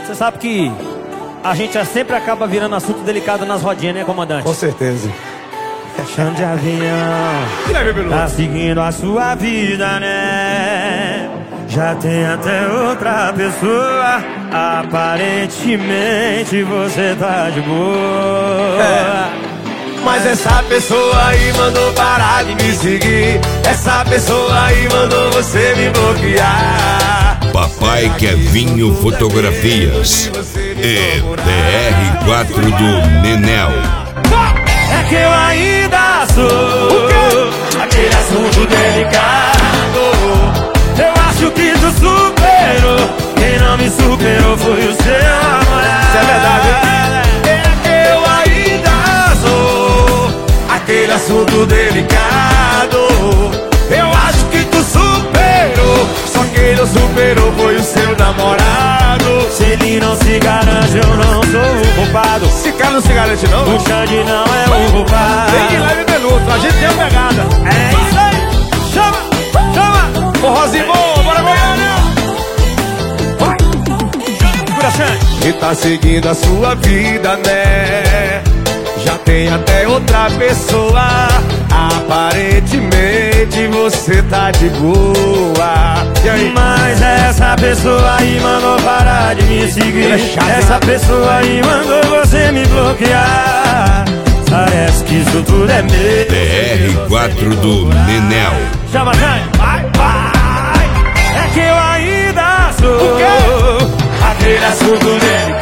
Você sabe que a gente sempre acaba virando assunto delicado nas rodinhas, né, comandante? Com certeza. Chão de avião, tá seguindo a sua vida, né? Já tem até outra pessoa. Aparentemente você tá de boa. Mas essa pessoa aí mandou parar de me seguir. Essa pessoa aí mandou você me bloquear. Papai Kevinho Fotografias e DR4 do Nenel. É que eu ainda sou aquele assunto delicado. Eu acho que tu superou. Quem não me superou foi o seu namorado. Isso é verdade, hein? É que eu ainda sou aquele assunto delicado. Eu acho que tu superou. Só quem não superou foi o seu namorado. Se ele não se garante, eu não sou o culpado. Esse cara não se garante, não? O Xande não é o culpado. Tem que leve Beluto, a gente tem a pegada. É isso aí. Chama, chama. Ô Rosinho, bora Goiânia. Vai. Segura, Xande. E tá seguindo a sua vida, né? Já tem até outra pessoa. Aparentemente você tá de boa. E aí? Mas essa pessoa aí mandou parar de me seguir. Essa pessoa aí mandou você me bloquear. Parece que isso tudo é meu. DR4 do Nenel. Chama, Xande. Vai, vai. É que eu ainda sou aquele assunto dele.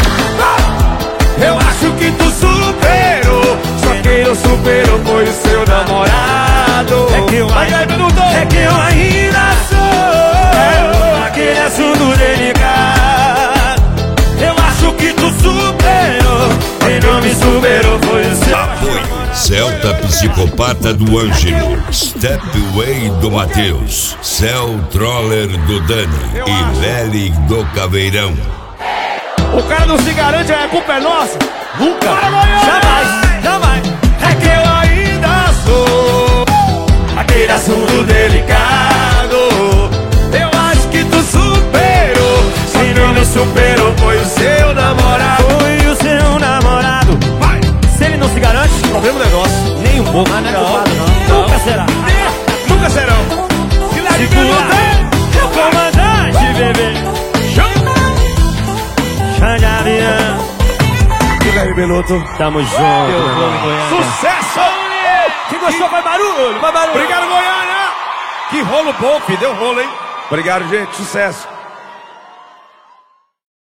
Eu acho que tu superou. Só quem não superou foi o seu namorado. É que eu ainda sou aquele assunto delicado. Eu acho que tu superou. Quem não me superou foi o seu. Apoio Celta Psicopata do Ângelo, Stepway do Matheus, Cell Troller do Dani e Lely do Caveirão. O cara não se garante, a culpa é nossa. Nunca, Jamais, jamais. É que eu ainda sou aquele assunto delicado. Eu acho que tu superou. Quem não me superou foi o seu namorado. Foi o seu namorado. Vai. Se ele não se garante, Problema negócio. nem um pouco. Mas não é culpado, não. Nunca será. Nunca serão. Se lá de O comandante, bebê. Xande Avião. Beluto. Tamo junto, meu irmão. Sucesso! Quem gostou, vai barulho, vai barulho. Obrigado, Goiânia! Que rolo bom, filho. Deu rolo, hein? Obrigado, gente. Sucesso.